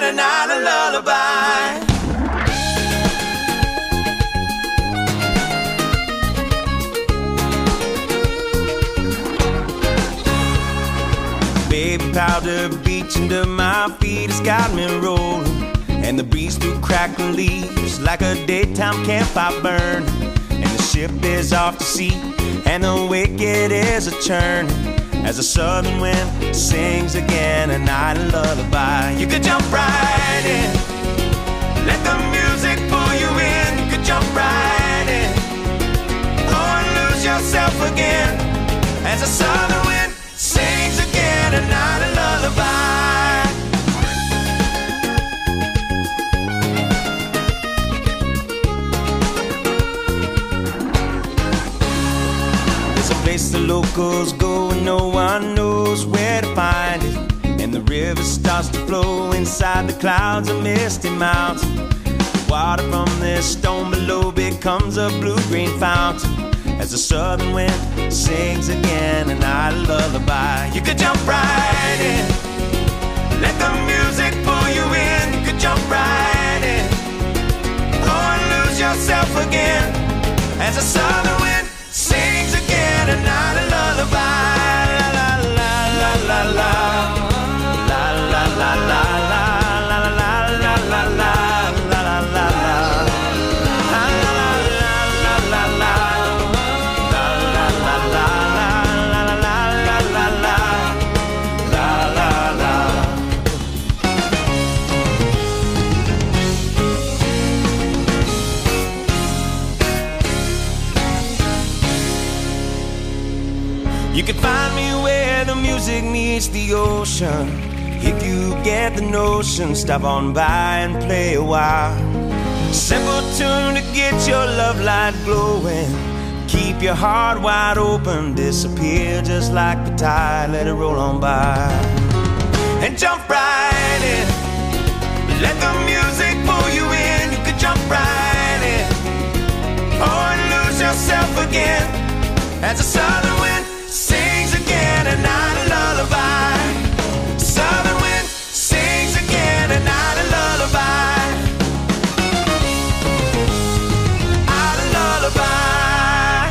a night of lullaby. Baby powder beach under my feet has got me rolling, and the breeze through crackling leaves like a daytime campfire burn. And the ship is off to sea, and the wicked is a churn, as the southern wind sings again a night of lullaby. You could jump right in, let the music pull you in. You could jump right in, oh, and lose yourself again, as the southern wind sings again a night of lullaby. There's a place the locals go and no one knows where to find it, and the river starts to flow inside the clouds of misty mountain. The water from this stone below becomes a blue-green fountain, as the southern wind sings again a night of lullaby. You could jump right in, let the music pull you in. You could jump right in, oh, and lose yourself again, as the southern wind sings again a night of lullaby. La la la la la la la la la la la la la la la la. You can find me where the music meets the ocean. If you get the notion, stop on by and play a while. Simple tune to get your love light glowing. Keep your heart wide open, disappear just like the tide, let it roll on by. And jump right in, let the music pull you in. You could jump right in, oh, and lose yourself again, as the southern wind sings again a night of lullaby. Southern wind sings again a night of lullaby. Night of lullaby.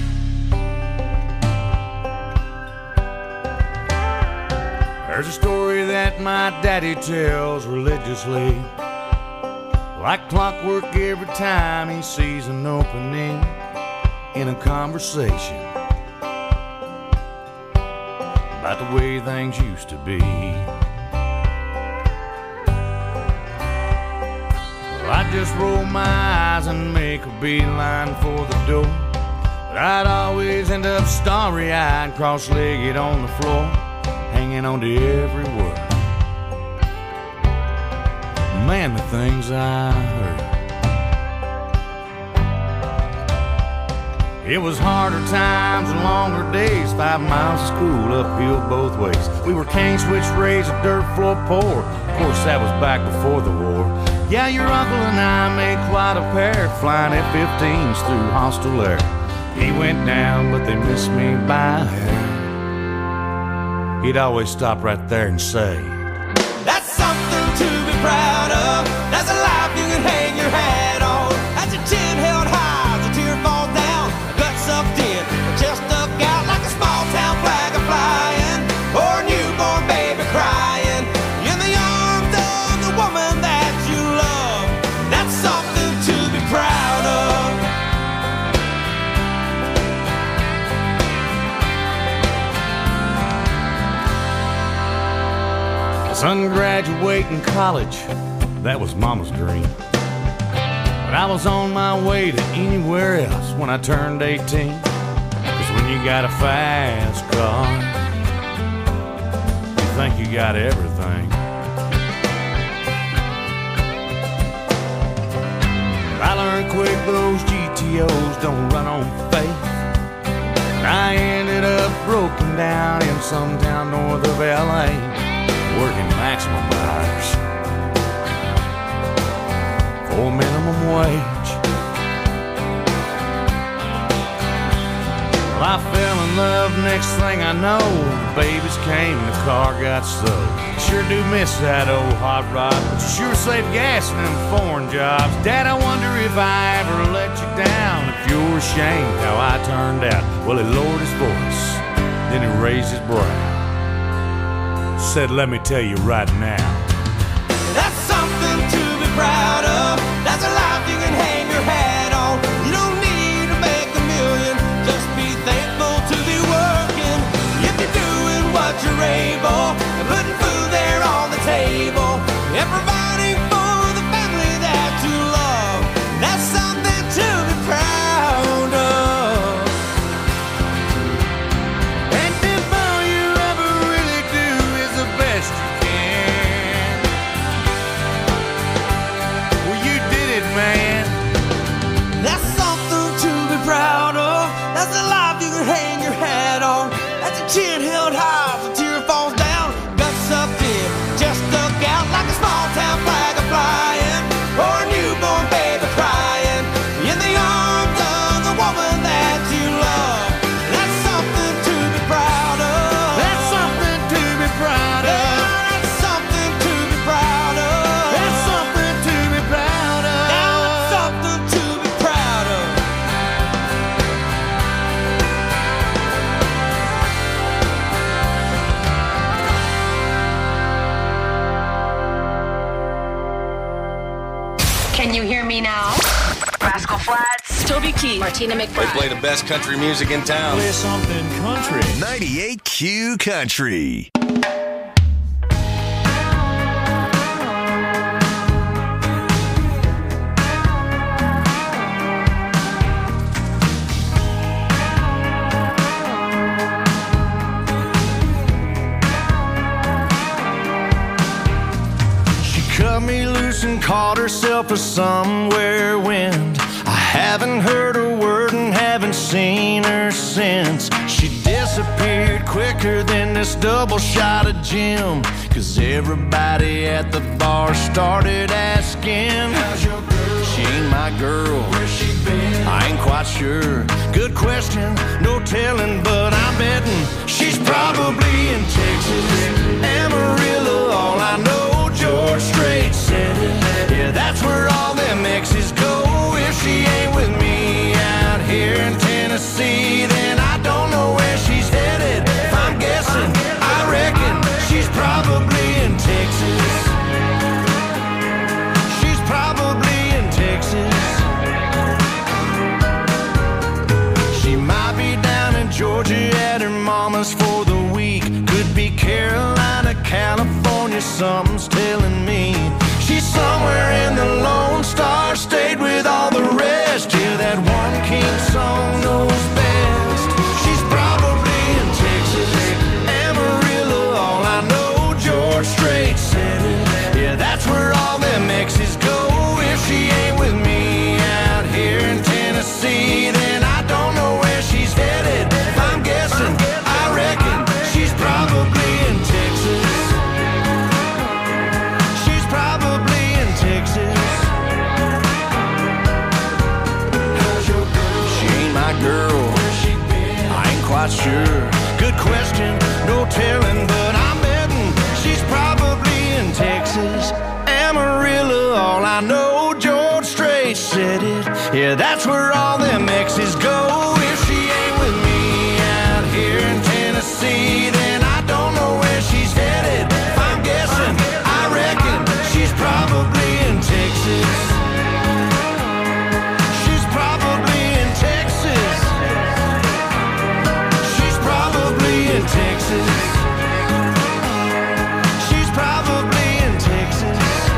There's a story that my daddy tells religiously, like clockwork every time he sees an opening in a conversation about the way things used to be. Well, I'd just roll my eyes and make a beeline for the door, but I'd always end up starry-eyed, cross-legged on the floor, hanging on to every word. Man, the things I heard. It was harder times and longer days, 5 miles of school uphill both ways. We were cane switch raised, a dirt floor poor. Of course, that was back before the war. Yeah, your uncle and I made quite a pair, flying F-15s through hostile air. He went down, but they missed me by a hair. He'd always stop right there and say, that's something to be proud of. That's a life you can hang your hat on. That's your chin held high as a tear falls down, gut sucked in, chest stuck out like a small town flag a flying, or a newborn baby crying in the arms of the woman that you love. That's something to be proud of. son graduating college, that was Mama's dream. But I was on my way to anywhere else when I turned 18. 'Cause when you got a fast car, you think you got everything. I learned quick those GTOs don't run on faith. I ended up broken down in some town north of LA, working maximum hours for minimum wage. Well, I fell in love, next thing I know, the babies came and the car got stowed. Sure do miss that old hot rod, but you sure save gas in them foreign jobs. Dad, I wonder if I ever let you down, if you're ashamed how I turned out. Well, he lowered his voice, then he raised his brow, said, let me tell you right now, that's something to be proud of. That's a life you can hang your hat on. You don't need to make a million, just be thankful to be working. If you're doing what you're able, and putting food there on the table, and providing for the family that you love, that's something to be proud of. and if all you ever really do is the best you can, well, you did it, man. That's something to be proud of. That's a life you can hang your hat on. That's a chin held high if a tear falls down. Guts sucked in, just stuck out like a small town flag a flying, or a newborn baby crying in the arms of the woman that you love. That's something to be proud of. That's something to be proud of. That's something to be proud of. That's something to be proud of. That's something to be proud of. Can you hear me now? Rascal Flatts, Toby Keith, Martina They McBride. play the best country music in town. Play something country. 98Q Country. She cut me loose and caught herself a somewhere wind. I haven't heard a word and haven't seen her since. She disappeared quicker than this double shot of gin, 'cause everybody at the bar started asking, how's your girl? She ain't my girl. Where's she been? I ain't quite sure. Good question, no telling, but I'm betting she's probably in Texas, Amarillo. All I know, George Strait said it. Yeah, that's where all them exes go. If she ain't with me out here in Tennessee, then I don't know where she's headed. If I'm guessing, I reckon she's probably in Texas. She's probably in Texas. She might be down in Georgia at her mama's for the week. Could be Carolina, California, something's telling me. She's somewhere in the Lone Star State with all the rest. Yeah, that one king song knows best. She's probably in Texas, Amarillo. All I know, George Strait said it. Yeah, that's where all them exes go. If she ain't with me out here in Tennessee, then I don't know where she's headed. If I'm guessing, I reckon she's probably in Texas. She's probably in Texas. How's your girl? She ain't my girl. Where's she been? I ain't quite sure. Good question, no telling, but I'm betting she's probably in Texas, Amarillo. All I know, George Strait said it. Yeah, that's where all them exes go. If she ain't with me out here in Tennessee, then I don't know where she's headed. If I'm guessing, I reckon she's probably in Texas. She's probably in Texas. She's probably in Texas. She's probably in Texas.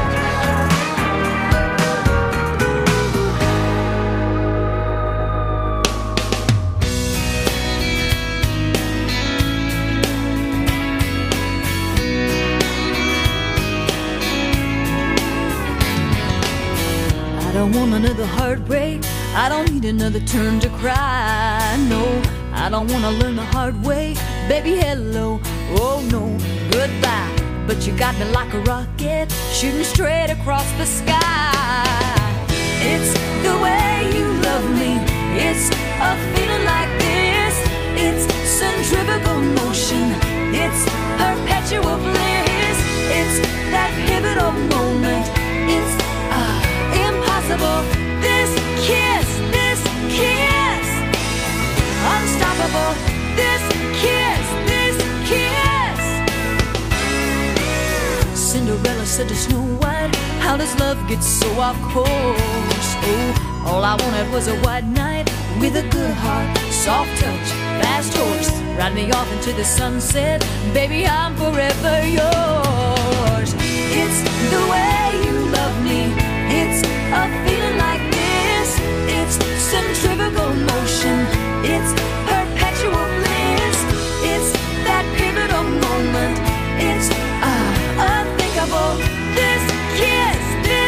I don't want another heartbreak. I don't need another turn to cry. No, I don't want to learn the hard way. Baby, hello, oh no, goodbye. But you got me like a rocket, shooting straight across the sky. It's the way you love me. It's a feeling like this It's perpetual bliss. It's that pivotal moment. It's impossible. This kiss. Unstoppable. This kiss. Cinderella said to Snow White, how does love get so off course? Oh, all I wanted was a white knight with a good heart, soft touch, fast horse. Ride me off into the sunset, baby, I'm forever yours. It's the way you love me. It's a feeling like this. It's centrifugal motion. It's perpetual bliss. It's that pivotal moment. It's unthinkable. This kiss.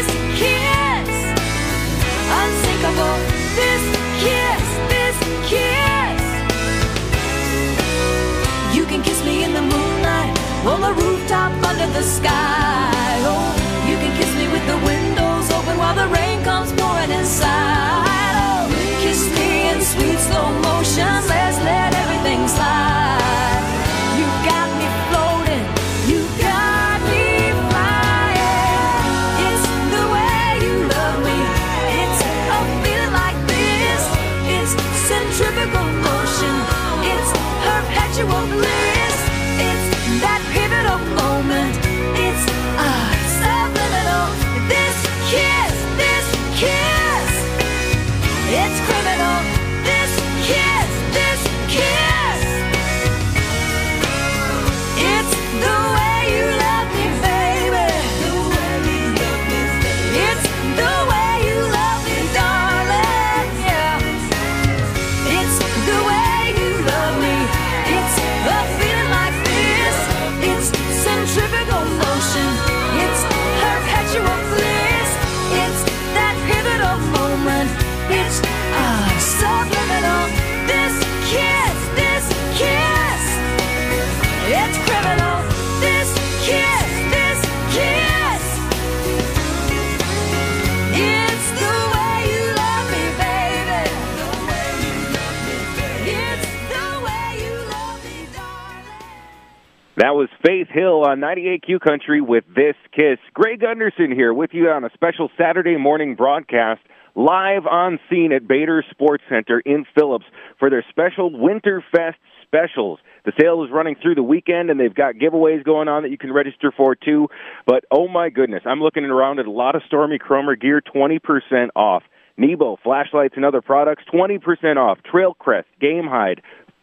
Unsinkable. This kiss. You can kiss me in the moonlight, on the rooftop under the sky. Oh, you can kiss me with the windows open while the rain comes pouring inside. Oh, kiss me in sweet slow motion. Let's let everything slide. You got me floating. You got me flying. It's the way you love me. It's a feeling like this. It's centrifugal motion. It's perpetual bliss. It's that pivotal moment. It's subliminal. This kiss. It's criminal. This kiss. It's the way you love me, baby. It's the way you love me, darling. Yeah. It's the way you love me. It's a feeling like this. It's centrifugal motion. It's perpetual bliss. It's that pivotal moment. It's subliminal. This kiss. It's criminal. This kiss. It's the way you love me, baby. It's the way you love me, darling. That was Faith Hill on 98Q Country with This Kiss. Greg Gunderson here with you on a special Saturday morning broadcast live on scene at Bader Sports Center in Phillips for their special Winterfest specials. The sale is running through the weekend, and they've got giveaways going on that you can register for, too. But, oh, my goodness, I'm looking around at a lot of Stormy Kromer gear, 20% off. Nebo, flashlights, and other products, 20% off. Trailcrest, Game Hide,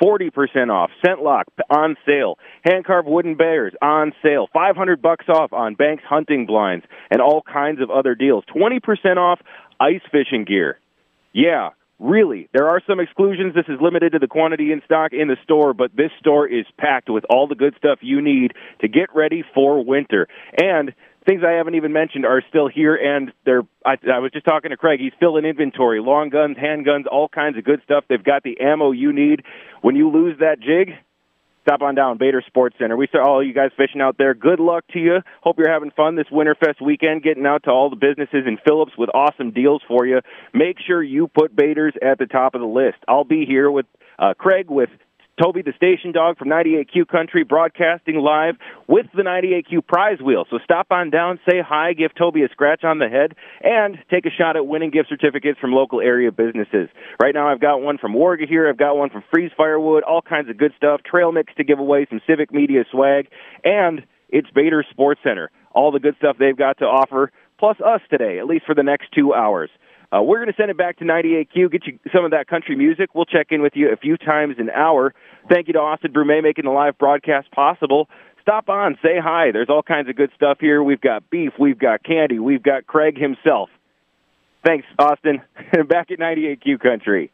40% off. ScentLock on sale. Hand-carved wooden bears on sale. $500 off on Banks hunting blinds and all kinds of other deals. 20% off ice fishing gear. Yeah, really. There are some exclusions. This is limited to the quantity in stock in the store, but this store is packed with all the good stuff you need to get ready for winter. And things I haven't even mentioned are still here, and I was just talking to Craig. He's filling inventory, long guns, handguns, all kinds of good stuff. They've got the ammo you need. When you lose that jig, stop on down, Bader Sports Center. We saw all you guys fishing out there. Good luck to you. Hope you're having fun this Winterfest weekend, getting out to all the businesses in Phillips with awesome deals for you. Make sure you put Bader's at the top of the list. I'll be here with Craig, with Toby, the station dog from 98Q Country, broadcasting live with the 98Q prize wheel. So stop on down, say hi, give Toby a scratch on the head, and take a shot at winning gift certificates from local area businesses. Right now I've got one from Warga here. I've got one from Freeze Firewood, all kinds of good stuff, trail mix to give away, some Civic Media swag, and it's Bader Sports Center. All the good stuff they've got to offer, plus us today, at least for the next 2 hours. We're going to send it back to 98Q, get you some of that country music. We'll check in with you a few times an hour. Thank you to Austin Brumet making the live broadcast possible. Stop on, say hi. There's all kinds of good stuff here. We've got beef, we've got candy, we've got Craig himself. Thanks, Austin. Back at 98Q Country.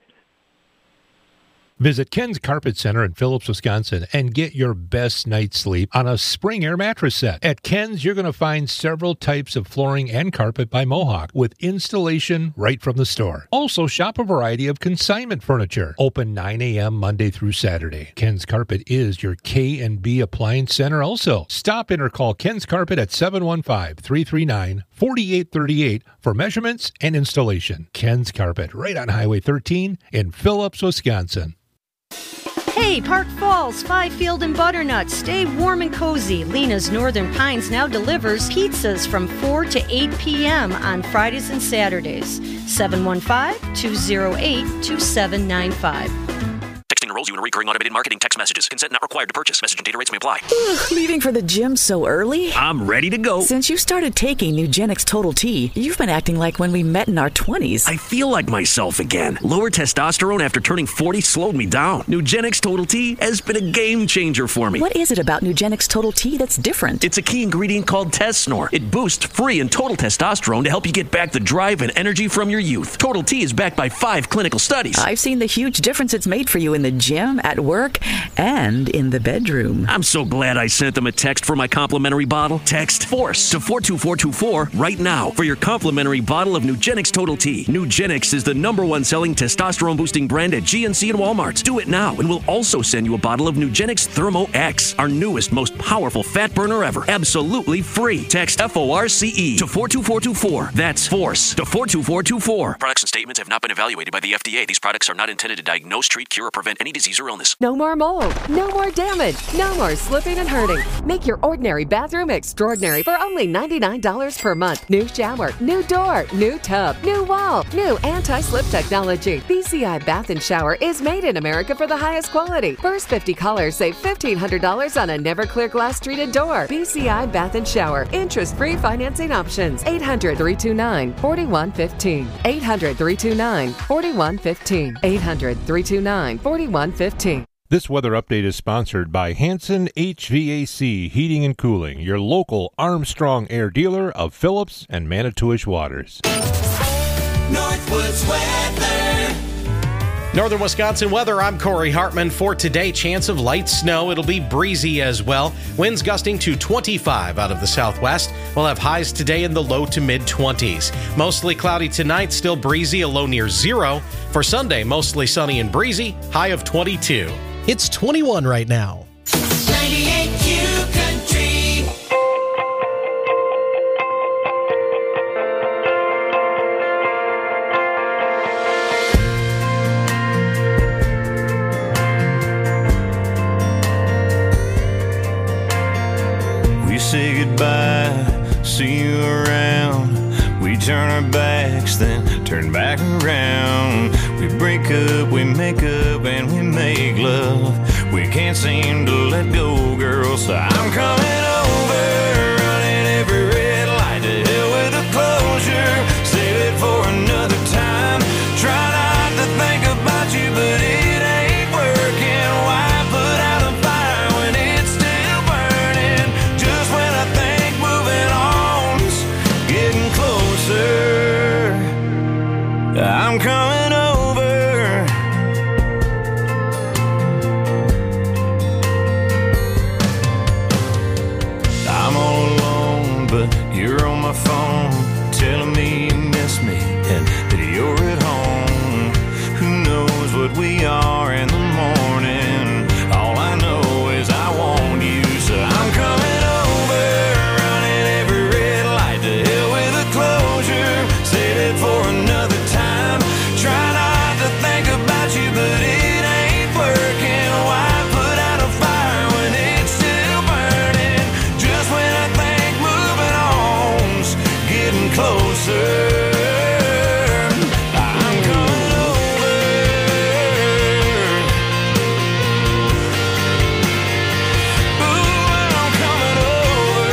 Visit Ken's Carpet Center in Phillips, Wisconsin, and get your best night's sleep on a Spring Air mattress set. At Ken's, you're going to find several types of flooring and carpet by Mohawk with installation right from the store. Also, shop a variety of consignment furniture. Open 9 a.m. Monday through Saturday. Ken's Carpet is your K&B appliance center also. Stop in or call Ken's Carpet at 715-339-4838 for measurements and installation. Ken's Carpet, right on Highway 13 in Phillips, Wisconsin. Hey, Park Falls, Fifield, and Butternut, stay warm and cozy. Lena's Northern Pines now delivers pizzas from 4 to 8 p.m. on Fridays and Saturdays. 715-208-2795. Texting enrolls you in a recurring automated marketing text messages. Consent not required to purchase. Message and data rates may apply. Leaving for the gym so early? I'm ready to go. Since you started taking Nugenix Total T, you've been acting like when we met in our 20s. I feel like myself again. Lower testosterone after turning 40 slowed me down. Nugenix Total T has been a game changer for me. What is it about Nugenix Total T that's different? It's a key ingredient called Tesnor. It boosts free and total testosterone to help you get back the drive and energy from your youth. Total T is backed by 5 clinical studies. I've seen the huge difference it's made for you in the gym, at work, and in the bedroom. I'm so glad I sent them a text for my complimentary bottle. Text FORCE to 42424 right now for your complimentary bottle of Nugenix Total T. Nugenix is the #1 selling testosterone boosting brand at GNC and Walmart. Do it now, and we'll also send you a bottle of Nugenix Thermo X, our newest, most powerful fat burner ever. Absolutely free. Text FORCE to 42424. That's FORCE to 42424. Products and statements have not been evaluated by the FDA. These products are not intended to diagnose, treat, cure, or prevent any disease or illness. No more mold, no more damage, no more slipping and hurting. Make your ordinary bathroom extraordinary for only $99 per month. New shower, new door, new tub, new wall, new anti-slip technology. BCI Bath and Shower is made in America for the highest quality. First 50 callers save $1,500 on a never clear glass treated door. BCI Bath and Shower. Interest-free financing options. 800-329-4115. 800-329-4115. 800-329-4115. This weather update is sponsored by Hanson HVAC Heating and Cooling, your local Armstrong Air dealer of Phillips and Manitowish Waters. Northwoods weather. Northern Wisconsin weather, I'm Corey Hartman. For today, chance of light snow. It'll be breezy as well. Winds gusting to 25 out of the southwest. We'll have highs today in the low to mid-20s. Mostly cloudy tonight, still breezy, a low near 0. For Sunday, mostly sunny and breezy, high of 22. It's 21 right now. 98Q Country. We say goodbye, see you around. We turn our backs, then turn back around. We break up, we make up, and we make love. We can't seem to let go, girl, so I'm coming over, running every red light. To hell with the closure, save it for another time. Try not to think about you, but it ain't working. Why put out a fire when it's still burning? Just when I think moving on's getting closer, I'm coming over. I'm all alone, but you're on my phone, telling me you miss me and that you're at home. Who knows what we are in the morning? All I know is I want you, so I'm coming over, running every red light. To hell with a closure, save it for another time. Try not to think about you, but it ain't working. Why put out a fire when it's still burning? Just when I think moving on's getting closer, I'm coming over. Ooh, I'm coming over.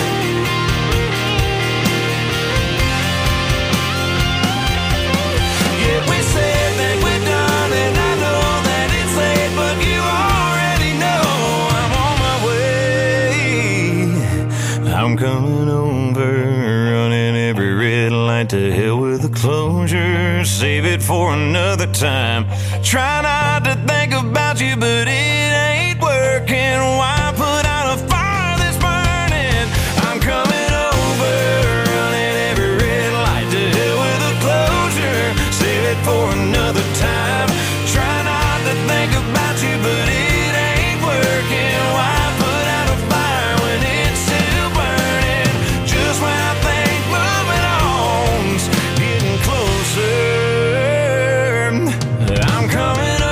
Yeah, we said that we're done, and I know that it's late, but you already know I'm on my way. I'm coming over, running every red light. To hell with the closure, save it for another time. Try not to think about you, but it ain't working. Why put out a fire that's burning? I'm coming over, running every red light. To hell with the closure, save it for another time. Try not to think about you, but it ain't working. Why put out a fire when it's still burning? Just when I think moving on's getting closer, I'm coming over.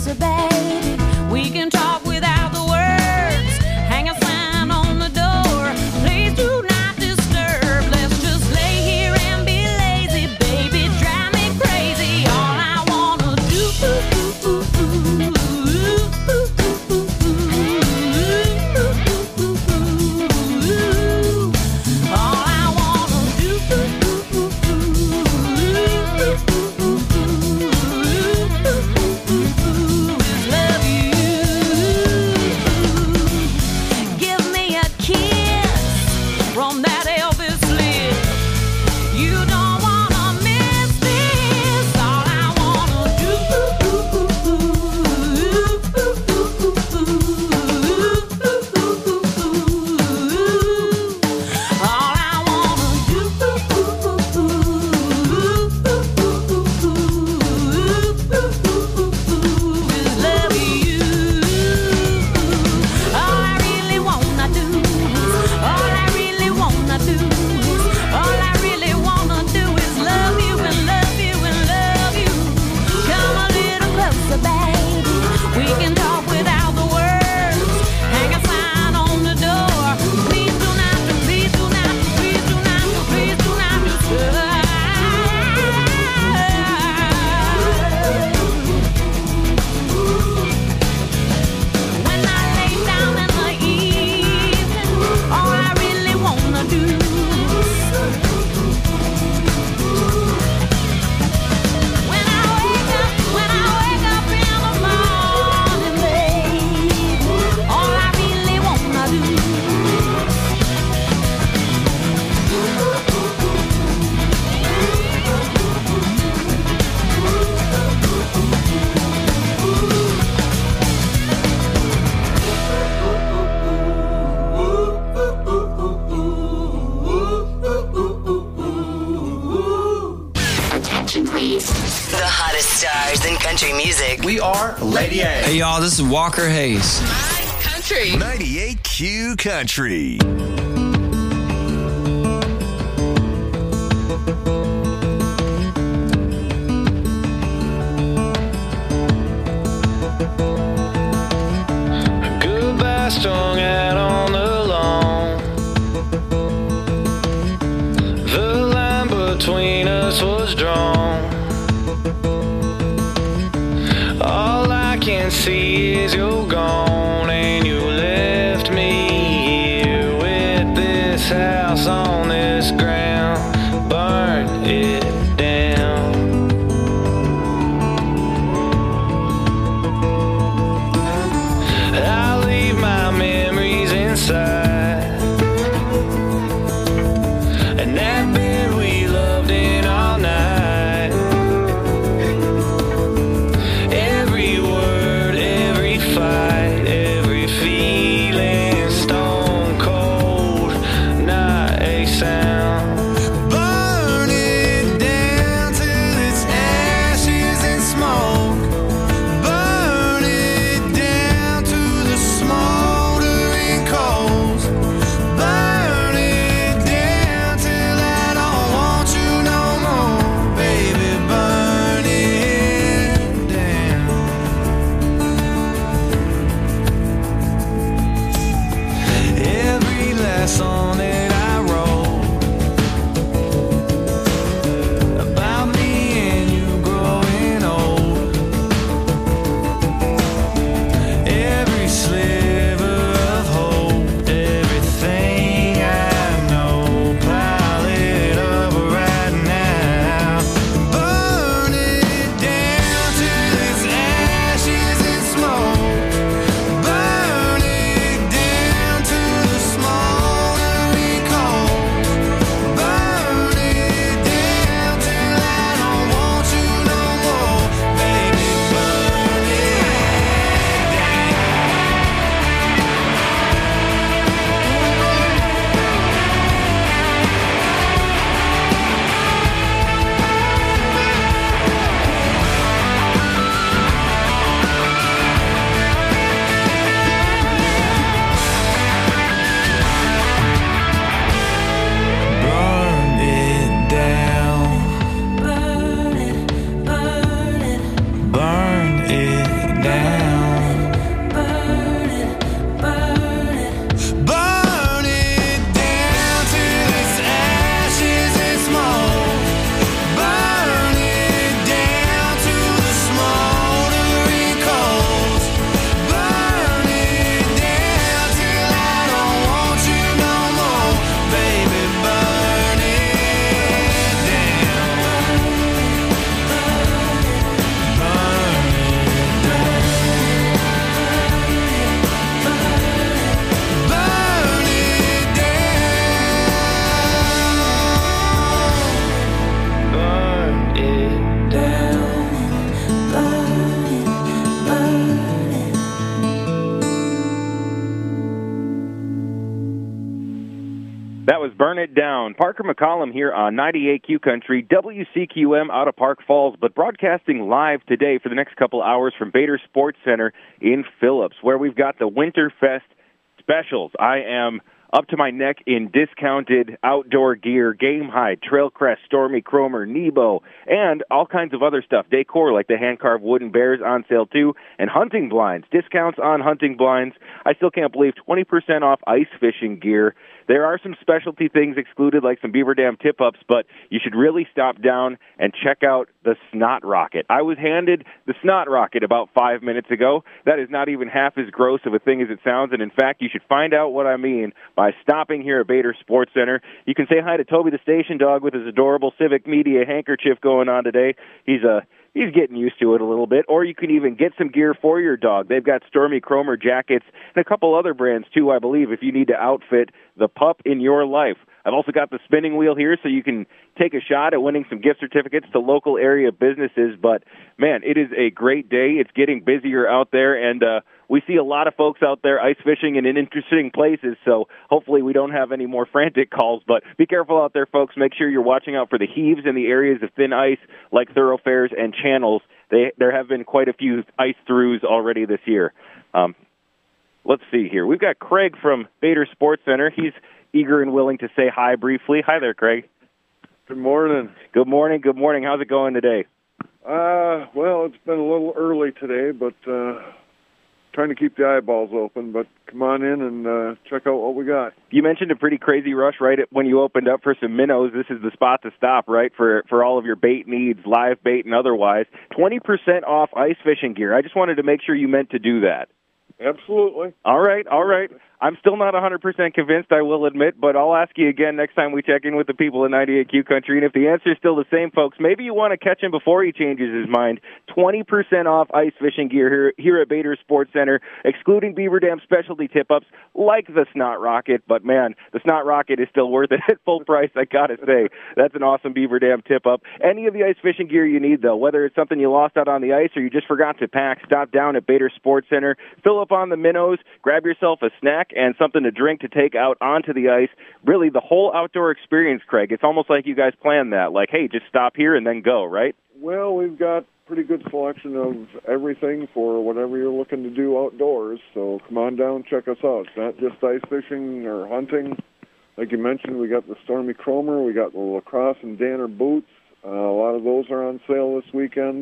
closer, baby. We can talk without the words. Hang a sign on the door. Please do not disturb. Let's just lay here and be lazy, baby. Drive me crazy. All I wanna do. All I wanna do. Love you. Give me a kiss from that Elvis lips. You don't wanna miss this. All I wanna do. All I wanna do. Love you. All I really wanna do. All I really wanna do. All I really wanna do is love you and love you and love you. Come a little closer, baby. We can talk without the words. Hang a sign on the door. Please do not, please do not, please do not, please do not disturb. When I lay down in the evening, all I really wanna do. When I wake up in the morning, baby, all I really wanna do. Attention, please. The hottest stars in country music. We are Lady A. Hey y'all, this is Walker Hayes. Country. 98Q Country. Goodbye strung out on the lawn. The line between us was drawn. All I can see is you're gone, and you left me here with this house on this ground. Burn it down. I leave my memories inside, and that bed we loved in all night. Every word, every fight, every That was Burn It Down. Parker McCollum here on 98Q Country, WCQM out of Park Falls, but broadcasting live today for the next couple hours from Bader Sports Center in Phillips, where we've got the Winterfest specials. I am up to my neck in discounted outdoor gear, Game Hide, Trailcrest, Stormy Cromer, Nebo, and all kinds of other stuff. Decor like the hand-carved wooden bears on sale too, and hunting blinds, discounts on hunting blinds. I still can't believe 20% off ice fishing gear. There are some specialty things excluded, like some Beaver Dam tip-ups, but you should really stop down and check out the Snot Rocket. I was handed the Snot Rocket about 5 minutes ago. That is not even half as gross of a thing as it sounds, and in fact, you should find out what I mean by stopping here at Bader Sports Center. You can say hi to Toby the station dog with his adorable Civic Media handkerchief going on today. He's getting used to it a little bit, or you can even get some gear for your dog. They've got Stormy Cromer jackets and a couple other brands, too, I believe, if you need to outfit the pup in your life. I've also got the spinning wheel here, so you can take a shot at winning some gift certificates to local area businesses. But, man, it is a great day. It's getting busier out there, and we see a lot of folks out there ice fishing in interesting places, so hopefully we don't have any more frantic calls. But be careful out there, folks. Make sure you're watching out for the heaves in the areas of thin ice like thoroughfares and channels. There have been quite a few ice throughs already this year. Let's see here. We've got Craig from Bader Sports Center. He's eager and willing to say hi briefly. Hi there, Craig. Good morning. Good morning. Good morning. How's it going today? Well, it's been a little early today, but trying to keep the eyeballs open. But come on in and check out what we got. You mentioned a pretty crazy rush right when you opened up for some minnows. This is the spot to stop, right, for all of your bait needs, live bait and otherwise. 20% off ice fishing gear. I just wanted to make sure you meant to do that. Absolutely. All right. I'm still not 100% convinced, I will admit, but I'll ask you again next time we check in with the people in 98Q Country. And if the answer is still the same, folks, maybe you want to catch him before he changes his mind. 20% off ice fishing gear here at Bader Sports Center, excluding Beaver Dam specialty tip-ups like the Snot Rocket. But, man, the Snot Rocket is still worth it at full price, I got to say. That's an awesome Beaver Dam tip-up. Any of the ice fishing gear you need, though, whether it's something you lost out on the ice or you just forgot to pack, stop down at Bader Sports Center, fill up on the minnows, grab yourself a snack and something to drink to take out onto the ice. Really, the whole outdoor experience, Craig. It's almost like you guys planned that. Like, hey, just stop here and then go, right? Well, we've got pretty good selection of everything for whatever you're looking to do outdoors. So come on down, check us out. It's not just ice fishing or hunting. Like you mentioned, we got the Stormy Cromer, we got the Lacrosse and Danner boots. A lot of those are on sale this weekend.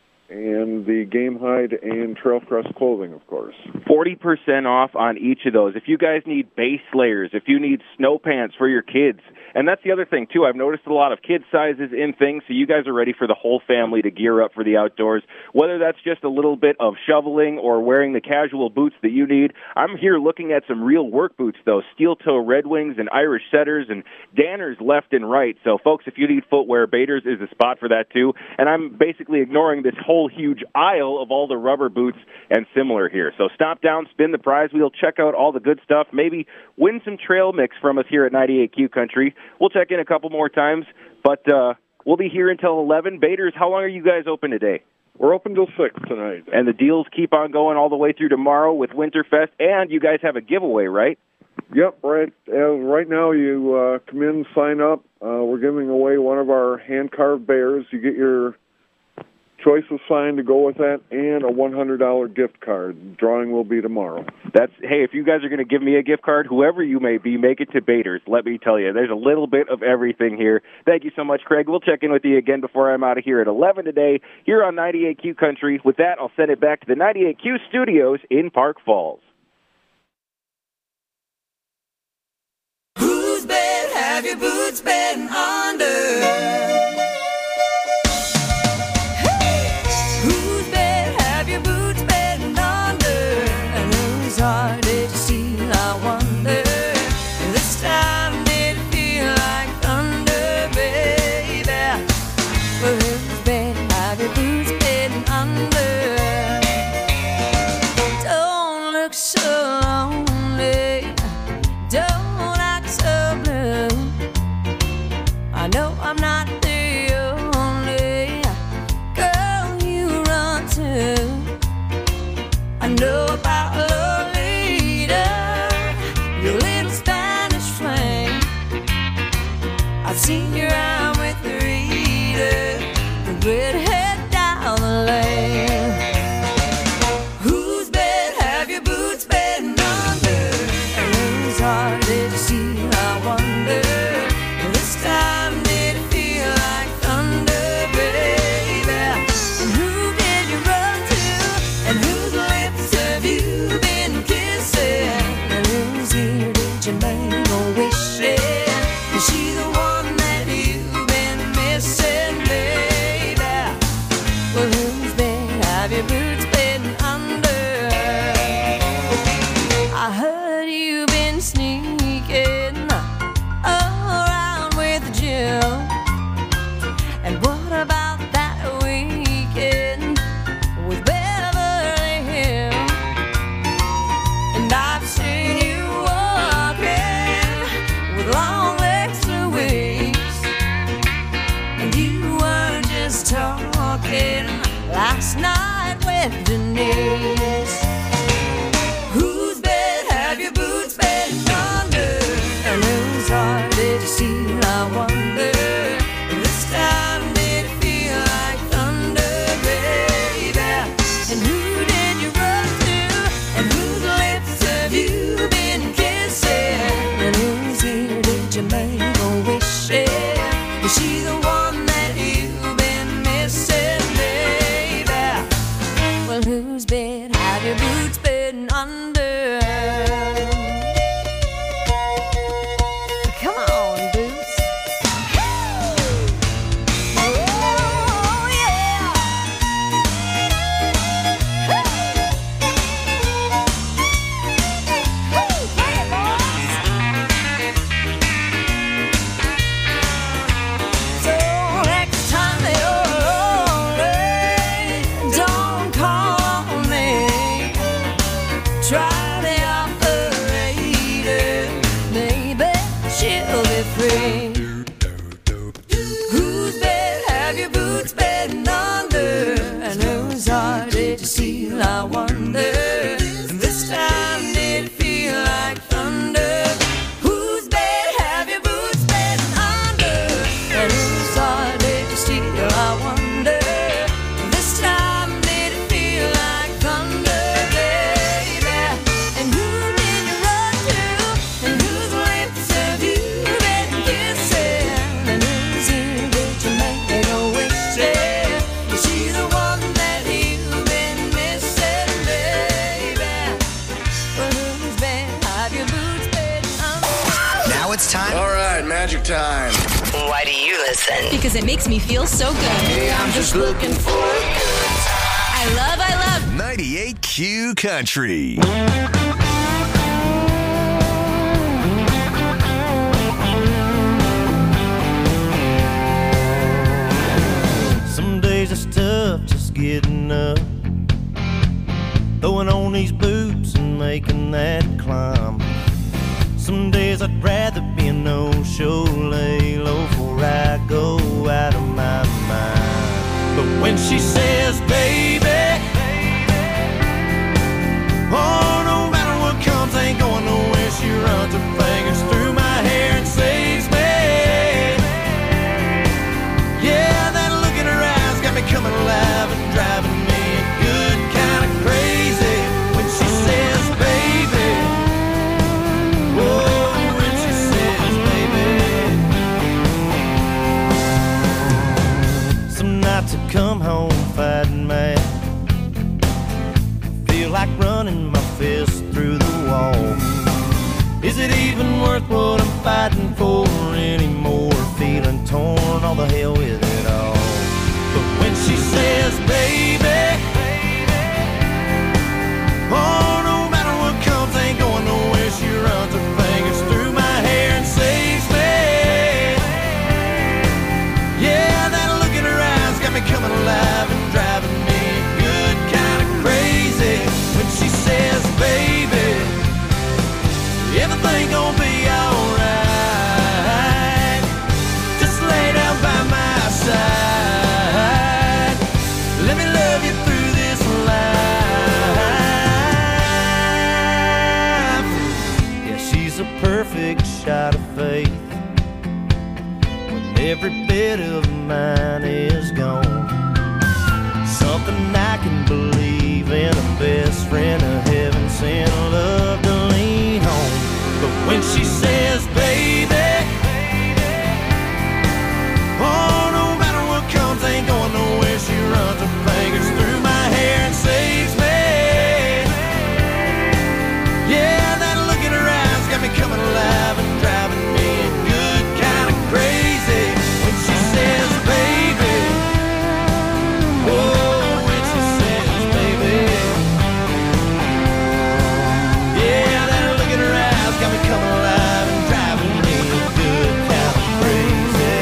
And the Game Hide and Trailcrest clothing, of course. 40% off on each of those. If you guys need base layers, if you need snow pants for your kids, and that's the other thing, too. I've noticed a lot of kid sizes in things, so you guys are ready for the whole family to gear up for the outdoors. Whether that's just a little bit of shoveling or wearing the casual boots that you need, I'm here looking at some real work boots, though. Steel-toe Red Wings and Irish Setters and Danners left and right. So, folks, if you need footwear, Bader's is the spot for that, too. And I'm basically ignoring this whole huge aisle of all the rubber boots and similar here. So stop down, spin the prize wheel, check out all the good stuff, maybe win some trail mix from us here at 98Q Country. We'll check in a couple more times, but we'll be here until 11. Bader's, how long are you guys open today? We're open till 6 tonight. And the deals keep on going all the way through tomorrow with Winterfest, and you guys have a giveaway, right? Yep, right. Right now you come in, sign up. We're giving away one of our hand-carved bears. You get your choice of sign to go with that, and a $100 gift card. Drawing will be tomorrow. Hey, if you guys are going to give me a gift card, whoever you may be, make it to Bader's. Let me tell you, there's a little bit of everything here. Thank you so much, Craig. We'll check in with you again before I'm out of here at 11 today here on 98Q Country. With that, I'll send it back to the 98Q studios in Park Falls. Whose bed have your boots been under? I'm not there. whose bed have your boots been under? Come on, boots. Oh, yeah. Play it, boys. So next time you're lonely, don't call me. Try the operator, maybe she'll be free. Whose bed have your boots been under? And whose heart did you steal, I wonder? This time did it feel like thunder? Whose bed have your boots been under? And whose heart did you steal, I wonder? This time did it feel like thunder, baby? And who did you run to? And whose lips have you been kissing? And whose ear did you make a wish in? Is she the one that you've been missing, baby? Well, whose bed have your boots been under? Now it's time. All right, magic time. Why do you listen? Because it makes me feel so good. Hey, I'm just looking for a good time. I love 98Q Country. Some days it's tough just getting up, throwing on these boots and making that climb. Some days I'd rather be a no-show, lay low before I go out of my mind. But when she says, baby, oh, no matter what comes, ain't going nowhere. She runs her fingers through my hair and saves me. Yeah, that look in her eyes got me coming alive and driving me good kind of crazy. When she says, baby, oh, when she says, baby. Some nights I come home fighting mad, feel like running my fist through the wall. Is it even worth what I'm fighting for anymore? Feeling torn, all the hell with it all. But when she says, baby, oh, no matter what comes, ain't going nowhere. She runs her fingers through my hair and saves me. Yeah, that look in her eyes got me coming alive and driving me good kind of crazy. When she says, baby, everything gonna be alright. Just lay down by my side. Let me love you through this life. Yeah, she's a perfect shot of faith when every bit of mine is gone. Something I can believe in, a best friend, a heaven sent love to lean on. But when she says, baby, oh, no matter what comes, ain't going nowhere. She runs her fingers through my hair and saves me. Yeah, that look in her eyes got me coming alive and driving me good kind of crazy. When she says, baby, oh, when she says, baby, yeah, that look in her eyes got me coming alive and driving me good kind of crazy.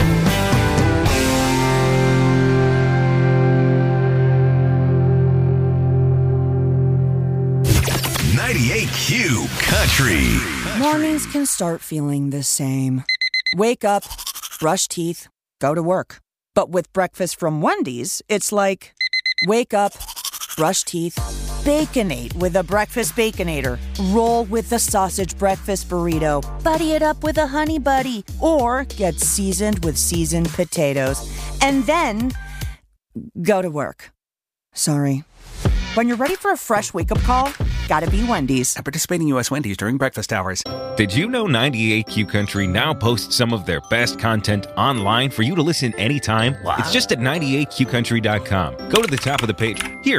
98Q Country. Mornings can start feeling the same. Wake up, brush teeth, go to work. But with breakfast from Wendy's, it's like, wake up, brush teeth, Baconate with a breakfast Baconator. Roll with the sausage breakfast burrito. Buddy it up with a honey buddy. Or get seasoned with seasoned potatoes. And then go to work. Sorry. When you're ready for a fresh wake-up call, gotta be Wendy's. At participating U.S. Wendy's during breakfast hours. Did you know 98Q Country now posts some of their best content online for you to listen anytime? Wow. It's just at 98QCountry.com. Go to the top of the page. Here,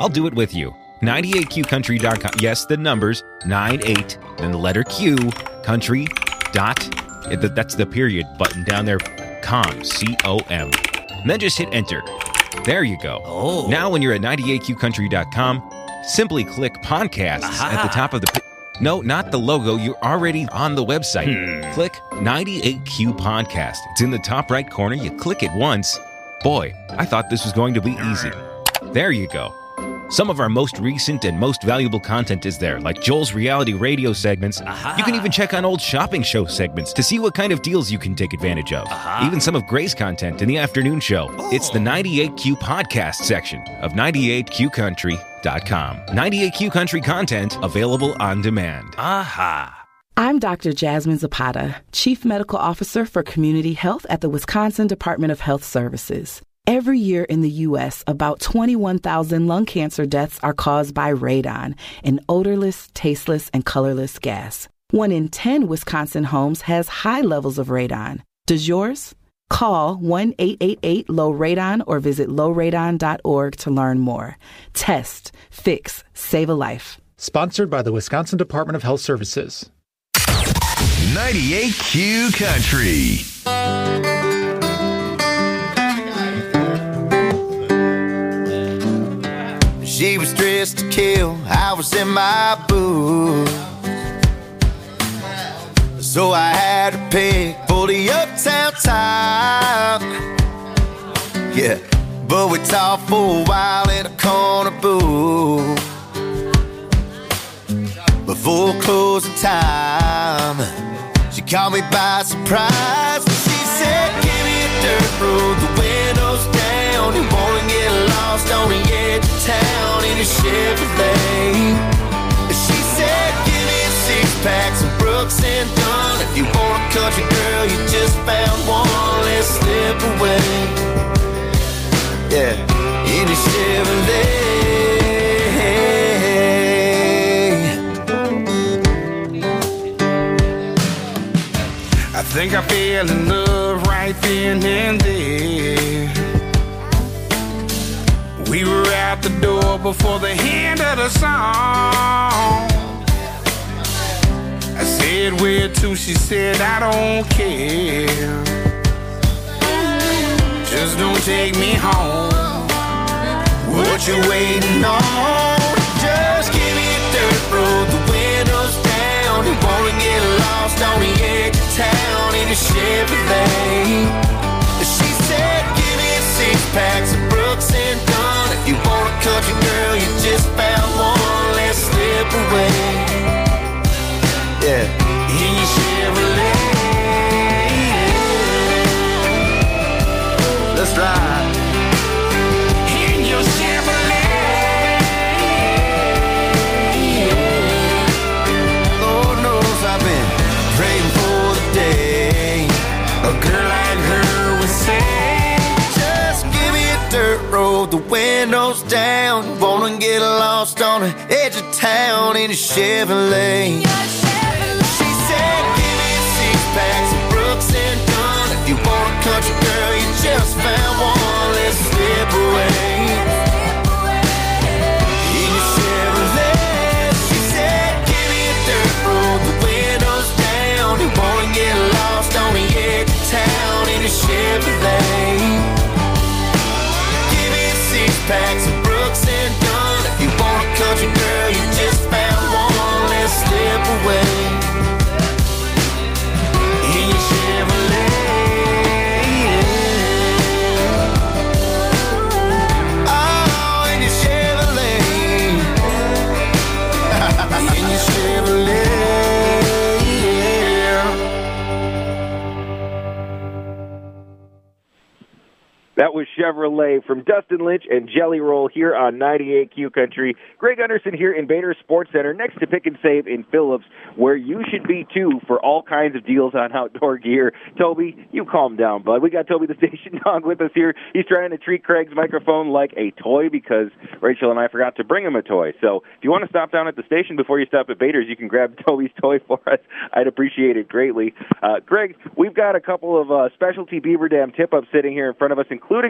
I'll do it with you. 98qcountry.com. Yes, the numbers, 98, then the letter Q, country, that's the period button down there, com, C-O-M. And then just hit enter. There you go. Oh. Now when you're at 98qcountry.com, simply click podcast at the top of the... No, not the logo. You're already on the website. Click 98Q Podcast. It's in the top right corner. You click it once. Boy, I thought this was going to be easy. There you go. Some of our most recent and most valuable content is there, like Joel's reality radio segments. You can even check on old shopping show segments to see what kind of deals you can take advantage of. Even some of Gray's content in the afternoon show. It's the 98Q Podcast section of 98qcountry.com. 98Q Country content available on demand. I'm Dr. Jasmine Zapata, Chief Medical Officer for Community Health at the Wisconsin Department of Health Services. Every year in the U.S., about 21,000 lung cancer deaths are caused by radon, an odorless, tasteless, and colorless gas. 1 in 10 Wisconsin homes has high levels of radon. Does yours? Call 1-888-LOW-RADON or visit lowradon.org to learn more. Test, fix, save a life. Sponsored by the Wisconsin Department of Health Services. 98Q Country. She was dressed to kill, I was in my boots. So I had to pick for the uptown top. Yeah, but we talked for a while in a corner booth. Before closing time, she caught me by surprise. She said, give me a dirt road, the windows down. You wanna get lost on the edge of town in a Chevrolet. She said, give me a 6-pack, some Brooks and Dunn. If you want a country girl, you just found one, let's slip away. Yeah, in a Chevrolet. I think I fell in love right then and there. We were out the door before the end of the song. I said, where to? She said, I don't care. Just don't take me home. What you waiting on? Just give me a dirt road, the windows down. You wanna get lost on the edge of town in a Chevrolet. She said, give me a 6-pack, some Brooks and Dunn. If you want a country girl, you just found one, let's slip away. Yeah, in your Chevrolet. Let's ride. In your Chevrolet. Lord knows I've been praying for the day a girl like her would say, just give me a dirt road, the windows down. Wanna get lost on the edge of town in a Chevrolet. She said, give me a 6-pack, some Brooks and Dunn. If you want a country girl, you just found one, let's slip away. In your Chevrolet. She said, give me a dirt road, the windows down. You wanna get lost on the edge of town in a Chevrolet. Give me a 6-pack, some Brooks and Dunn. If you want a country girl, you just found one, let's slip away. In your Chevrolet. Oh, in your Chevrolet. In your Chevrolet. That was Chevrolet from Dustin Lynch and Jelly Roll here on 98Q Country. Greg Gunderson here in Bader Sports Center next to Pick and Save in Phillips, where you should be too for all kinds of deals on outdoor gear. Toby, you calm down, bud. We got Toby the station dog with us here. He's trying to treat Craig's microphone like a toy because Rachel and I forgot to bring him a toy. So if you want to stop down at the station before you stop at Bader's, you can grab Toby's toy for us. I'd appreciate it greatly. Greg, we've got a couple of specialty Beaver Dam tip-ups sitting here in front of us, including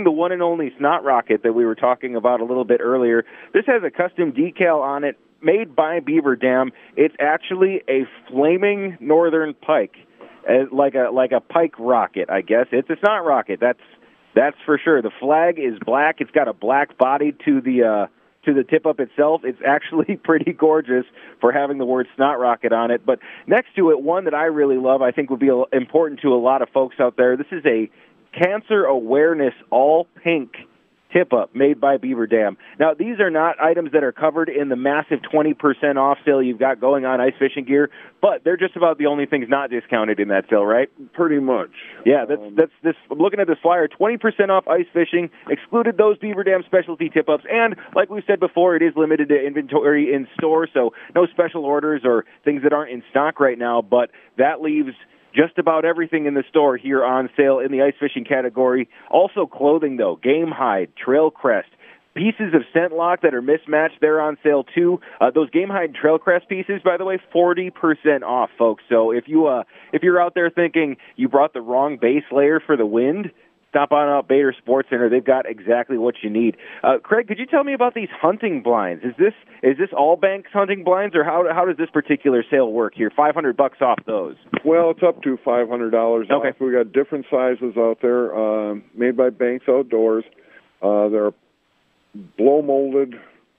using the one and only Snot Rocket that we were talking about a little bit earlier. This has a custom decal on it made by Beaver Dam. It's actually a flaming northern pike, like a pike rocket, I guess. It's a Snot Rocket. That's for sure. The flag is black. It's got a black body to the tip-up itself. It's actually pretty gorgeous for having the word Snot Rocket on it. But next to it, one that I really love, I think would be important to a lot of folks out there. This is a Cancer Awareness all-pink tip-up made by Beaver Dam. Now, these are not items that are covered in the massive 20% off sale you've got going on ice fishing gear, but they're just about the only things not discounted in that sale, right? Pretty much. Yeah, that's this. I'm looking at this flyer, 20% off ice fishing, excluded those Beaver Dam specialty tip-ups, and like we said before, it is limited to inventory in store, so no special orders or things that aren't in stock right now, but that leaves just about everything in the store here on sale in the ice fishing category. Also clothing, though, Game Hide, Trail Crest, pieces of scent lock that are mismatched, they're on sale, too. Those Game Hide Trail Crest pieces, by the way, 40% off, folks. So if you're out there thinking you brought the wrong base layer for the wind, stop on out Bader Sports Center. They've got exactly what you need. Craig, could you tell me about these hunting blinds? Is this all Banks hunting blinds, or how does this particular sale work here? $500 off those. Well, it's up to $500 okay. off. We got different sizes out there, made by Banks Outdoors. They're blow molded,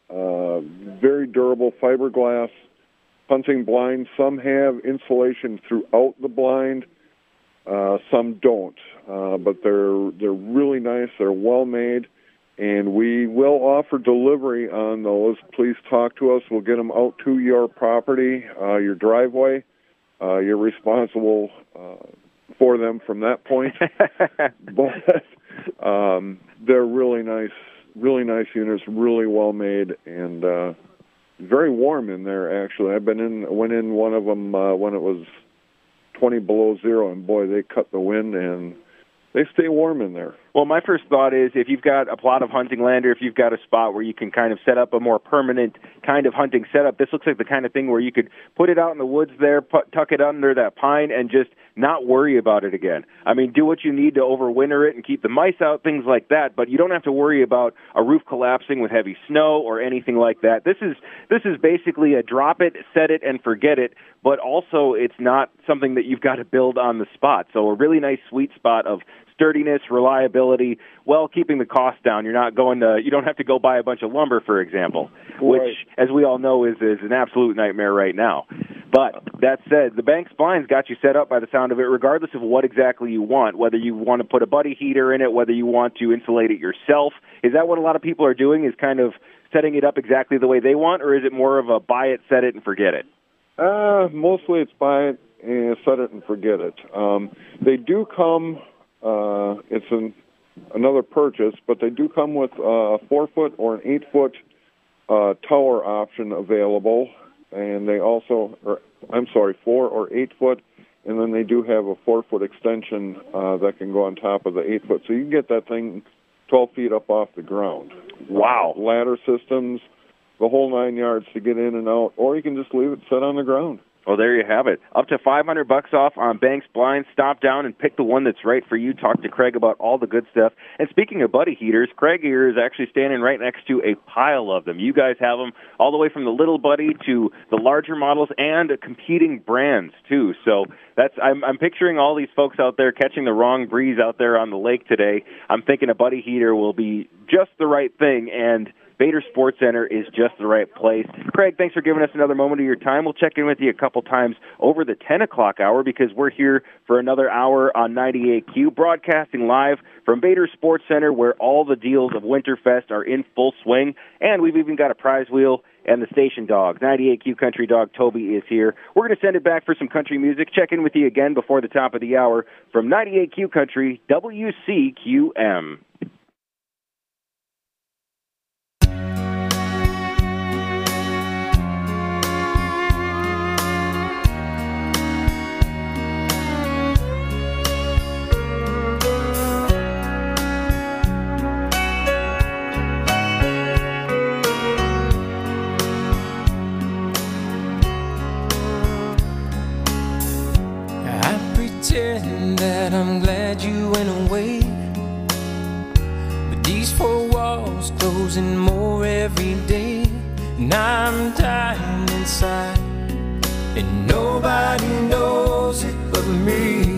very durable fiberglass hunting blinds. Some have insulation throughout the blind. Some don't, but they're really nice. They're well made, and we will offer delivery on those. Please talk to us. We'll get them out to your property, your driveway. You're responsible for them from that point. But they're really nice units, really well made, and very warm in there. Actually, went in one of them when it was 20 below zero, and boy, they cut the wind, and they stay warm in there. Well, my first thought is if you've got a plot of hunting land, or if you've got a spot where you can kind of set up a more permanent kind of hunting setup, this looks like the kind of thing where you could put it out in the woods there, tuck it under that pine, and just not worry about it again. I mean, do what you need to overwinter it and keep the mice out, things like that, but you don't have to worry about a roof collapsing with heavy snow or anything like that. This is basically a drop it, set it, and forget it, but also it's not something that you've got to build on the spot. So a really nice sweet spot of sturdiness, reliability, while keeping the cost down. You don't have to go buy a bunch of lumber, for example, which, as we all know, is an absolute nightmare right now. But that said, the Banks blinds got you set up by the sound of it, regardless of what exactly you want, whether you want to put a buddy heater in it, whether you want to insulate it yourself. Is that what a lot of people are doing, is kind of setting it up exactly the way they want, or is it more of a buy it, set it, and forget it? Mostly it's buy it and set it and forget it. They do come... it's another purchase, but they do come with a 4-foot or an 8-foot tower option available, and they also, 4 or 8 foot, and then they do have a 4-foot extension that can go on top of the 8 foot. So you can get that thing 12 feet up off the ground. Wow. Ladder systems, the whole 9 yards to get in and out, or you can just leave it set on the ground. Well, there you have it. Up to $500 off on Banks blinds. Stop down and pick the one that's right for you. Talk to Craig about all the good stuff. And speaking of buddy heaters, Craig here is actually standing right next to a pile of them. You guys have them all the way from the little buddy to the larger models and competing brands, too. So I'm picturing all these folks out there catching the wrong breeze out there on the lake today. I'm thinking a buddy heater will be just the right thing, and Bader Sports Center is just the right place. Craig, thanks for giving us another moment of your time. We'll check in with you a couple times over the 10 o'clock hour, because we're here for another hour on 98Q, broadcasting live from Bader Sports Center, where all the deals of Winterfest are in full swing, and we've even got a prize wheel and the station dog. 98Q Country Dog Toby is here. We're going to send it back for some country music. Check in with you again before the top of the hour from 98Q Country, WCQM. Pretend that I'm glad you went away. losing more every day, and I'm dying inside, and nobody knows it but me.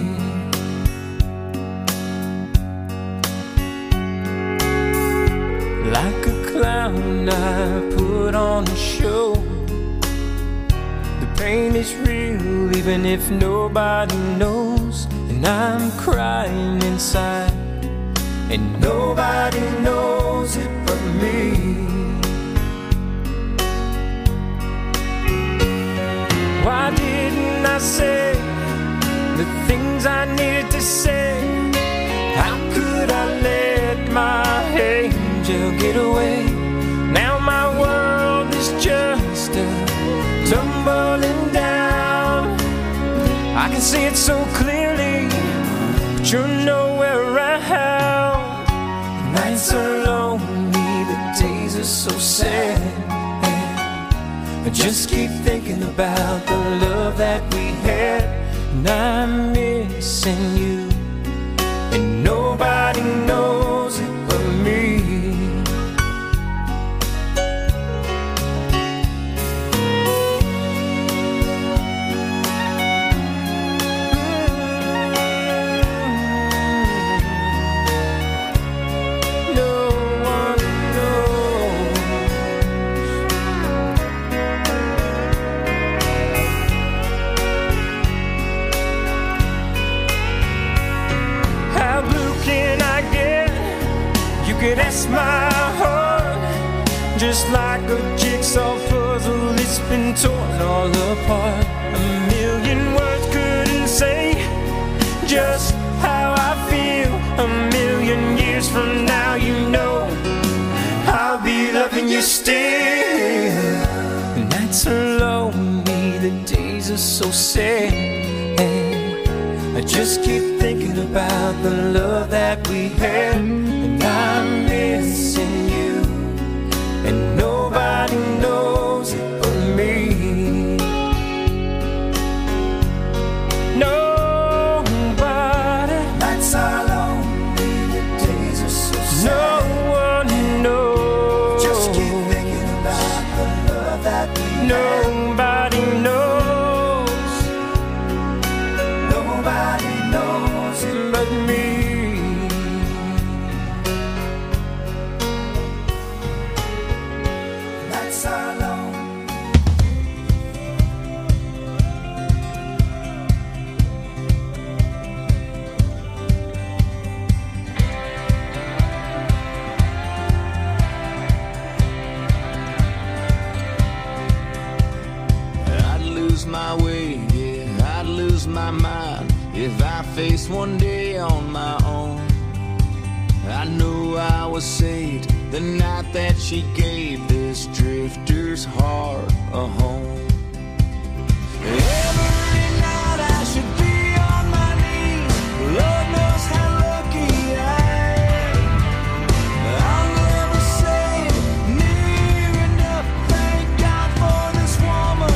Like a clown, I put on a show. The pain is real, even if nobody knows. And I'm crying inside, and nobody knows it but me. Why didn't I say the things I needed to say? How could I let my angel get away? Now my world is just a tumbling down. I can see it so clearly, but you're nowhere around. The nights are lonely, the days are so sad. I just keep thinking about the love that we had, and I'm missing you, and nobody knows it but me. That's my heart, just like a jigsaw puzzle. It's been torn all apart. A million words couldn't say just how I feel. A million years from now, you know I'll be loving you still. The nights are lonely, the days are so sad. I just keep thinking about the love that we had, and I'm missing you, and nobody knows it but me. Nobody. Nights are lonely, the days are so sad. No one knows. Just keep thinking about the love that we had. Nobody knows. Nobody knows it but me. My way, yeah, I'd lose my mind if I faced one day on my own. I knew I was saved the night that she gave this drifter's heart a home. Every night I should be on my knees. Lord knows how lucky I am. I'll never say near enough. Thank God for this woman.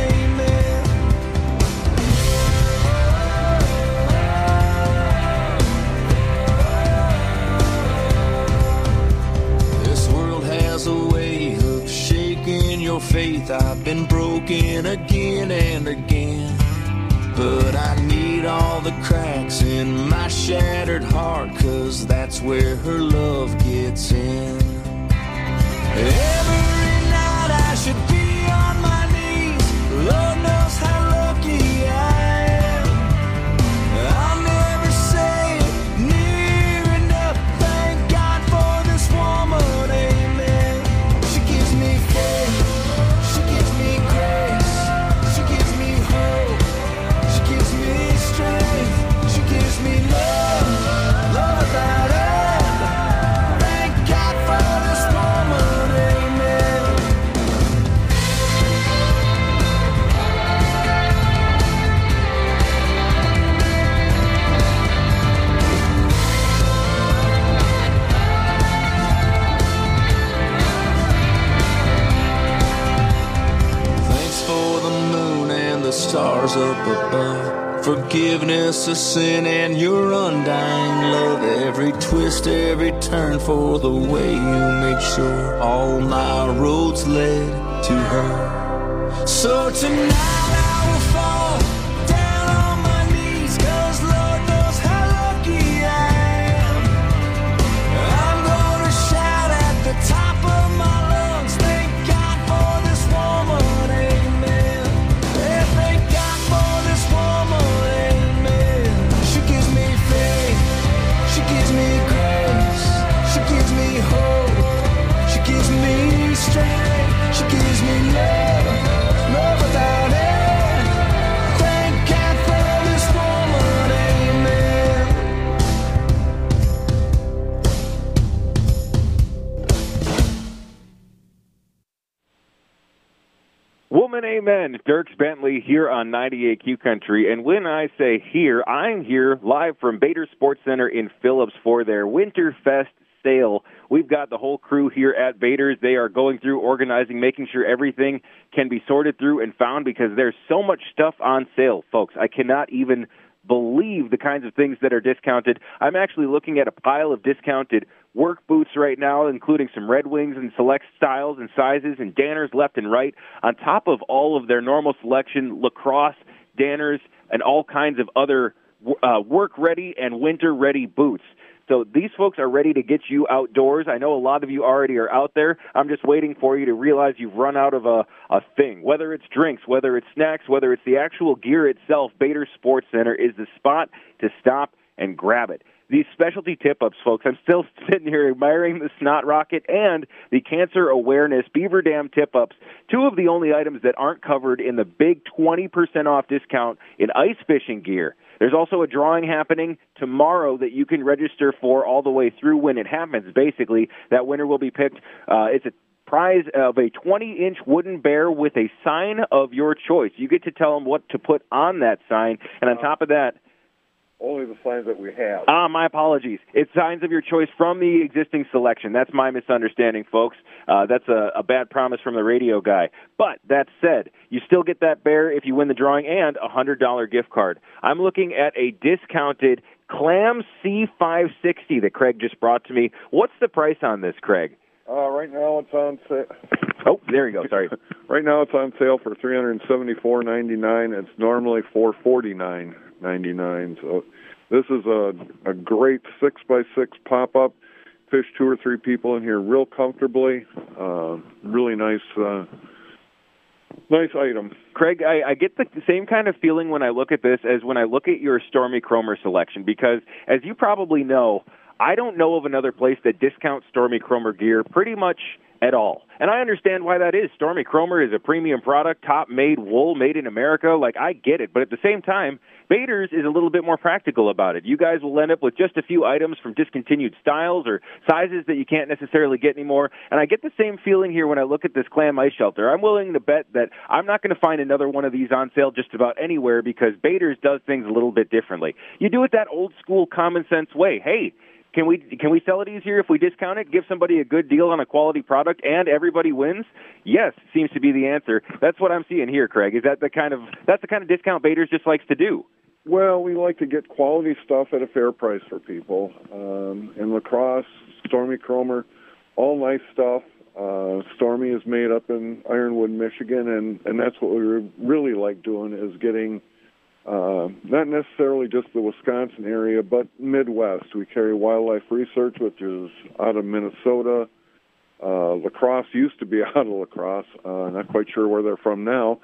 A way of shaking your faith. I've been broken again and again, but I need all the cracks in my shattered heart, 'cause that's where her love gets in. Every night I should be on my knees. Lord knows how lucky I am. I'll never say near enough. Thank God for this woman. Stars up above. Forgiveness of sin and your undying love. Every twist, every turn for the way you make sure all my roads led to her. So tonight I will fall down on my knees, 'cause Lord knows how lucky I am. I'm gonna shout at the top of my lungs, thank God for this woman, amen. Yeah, thank God for this woman, amen. She gives me faith, she gives me grace, she gives me hope, she gives me strength, she gives me love, love without end. Thank God for this woman, amen. Woman, amen. Dierks Bentley here on 98Q Country. And when I say here, I'm here live from Bader Sports Center in Phillips for their Winterfest sale. We've got the whole crew here at Bader's. They are going through, organizing, making sure everything can be sorted through and found, because there's so much stuff on sale, folks. I cannot even believe the kinds of things that are discounted. I'm actually looking at a pile of discounted work boots right now, including some Red Wings and select styles and sizes and Danners left and right, on top of all of their normal selection, lacrosse, Danners, and all kinds of other work-ready and winter-ready boots. So these folks are ready to get you outdoors. I know a lot of you already are out there. I'm just waiting for you to realize you've run out of a thing. Whether it's drinks, whether it's snacks, whether it's the actual gear itself, Bader Sports Center is the spot to stop and grab it. These specialty tip-ups, folks, I'm still sitting here admiring the Snot Rocket and the Cancer Awareness Beaver Dam tip-ups, two of the only items that aren't covered in the big 20% off discount in ice fishing gear. There's also a drawing happening tomorrow that you can register for all the way through when it happens. Basically, that winner will be picked. It's a prize of a 20-inch wooden bear with a sign of your choice. You get to tell them what to put on that sign, and on top of that, only the signs that we have. My apologies. It's signs of your choice from the existing selection. That's my misunderstanding, folks. That's a bad promise from the radio guy. But that said, you still get that bear if you win the drawing and a $100 gift card. I'm looking at a discounted Clam C560 that Craig just brought to me. What's the price on this, Craig? Right now it's on sale. Oh, there you go. Sorry. Right now it's on sale for $374.99. It's normally $449.99. So this is a great 6x6 pop-up. Fish 2 or 3 people in here real comfortably. Really nice item. Craig, I get the same kind of feeling when I look at this as when I look at your Stormy Cromer selection, because as you probably know, I don't know of another place that discounts Stormy Cromer gear pretty much at all. And I understand why that is. Stormy Cromer is a premium product, top-made wool, made in America. Like, I get it. But at the same time, Bader's is a little bit more practical about it. You guys will end up with just a few items from discontinued styles or sizes that you can't necessarily get anymore. And I get the same feeling here when I look at this Clam Ice Shelter. I'm willing to bet that I'm not going to find another one of these on sale just about anywhere, because Bader's does things a little bit differently. You do it that old-school, common-sense way. Hey, Can we sell it easier if we discount it, give somebody a good deal on a quality product, and everybody wins? Yes, seems to be the answer. That's what I'm seeing here, Craig. Is that the kind of discount Bader's just likes to do? Well, we like to get quality stuff at a fair price for people. And lacrosse, Stormy Cromer, all nice stuff. Stormy is made up in Ironwood, Michigan, and that's what we really like doing, is getting not necessarily just the Wisconsin area, but Midwest. We carry Wildlife Research, which is out of Minnesota. Lacrosse used to be out of La Crosse. Not quite sure where they're from now.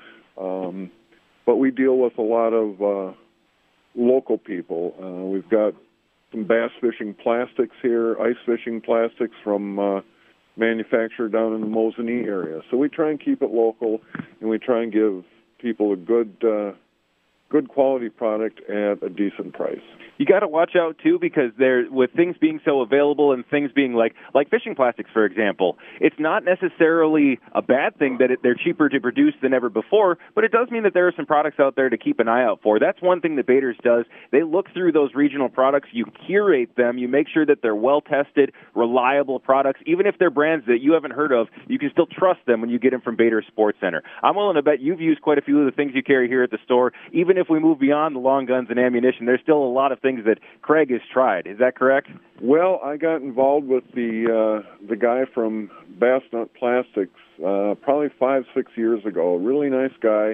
But we deal with a lot of local people. We've got some bass fishing plastics here, ice fishing plastics from manufactured down in the Mosinee area. So we try and keep it local, and we try and give people a good quality product at a decent price. You got to watch out, too, because with things being so available and things being like fishing plastics, for example, it's not necessarily a bad thing that they're cheaper to produce than ever before, but it does mean that there are some products out there to keep an eye out for. That's one thing that Bader's does. They look through those regional products. You curate them. You make sure that they're well-tested, reliable products. Even if they're brands that you haven't heard of, you can still trust them when you get them from Bader Sports Center. I'm willing to bet you've used quite a few of the things you carry here at the store, even if we move beyond the long guns and ammunition, there's still a lot of things that Craig has tried. Is that correct? Well, I got involved with the guy from Bass Nut Plastics probably 5-6 years ago. A really nice guy.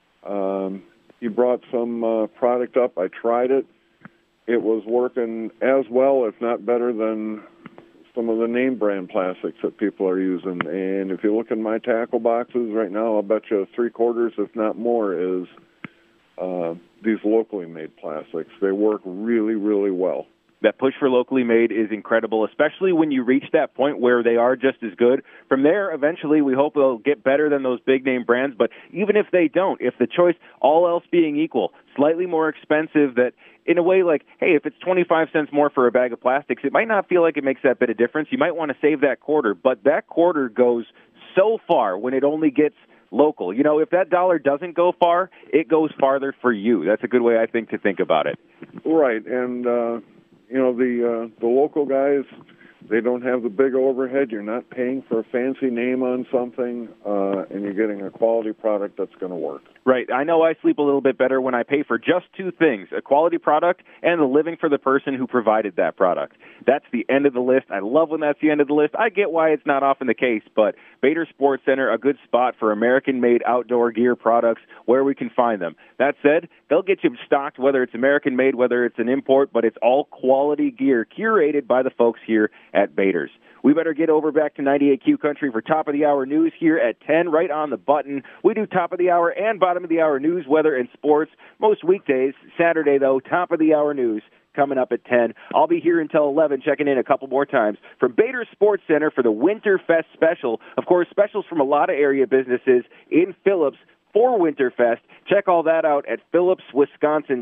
He brought some product up. I tried it. It was working as well, if not better, than some of the name brand plastics that people are using. And if you look in my tackle boxes right now, I'll bet you 3/4, if not more, is these locally made plastics. They work really, really well. That push for locally made is incredible, especially when you reach that point where they are just as good. From there, eventually, we hope they'll get better than those big-name brands. But even if they don't, if the choice, all else being equal, slightly more expensive, that in a way like, hey, if it's 25 cents more for a bag of plastics, it might not feel like it makes that bit of difference. You might want to save that quarter. But that quarter goes so far when it only gets local. You know, if that dollar doesn't go far, it goes farther for you. That's a good way, I think, to think about it. Right, and you know, the local guys, they don't have the big overhead. You're not paying for a fancy name on something, and you're getting a quality product that's going to work. Right. I know I sleep a little bit better when I pay for just two things, a quality product and the living for the person who provided that product. That's the end of the list. I love when that's the end of the list. I get why it's not often the case, but Bader Sports Center, a good spot for American-made outdoor gear products where we can find them. That said, they'll get you stocked, whether it's American-made, whether it's an import, but it's all quality gear curated by the folks here at Bader's. We better get over back to 98Q Country for top of the hour news here at 10, right on the button. We do top of the hour and bottom of the hour news, weather, and sports most weekdays. Saturday, though, top of the hour news coming up at 10. I'll be here until 11, checking in a couple more times from Bader Sports Center for the Winterfest special. Of course, specials from a lot of area businesses in Phillips for Winterfest. Check all that out at phillipswisconsin.com.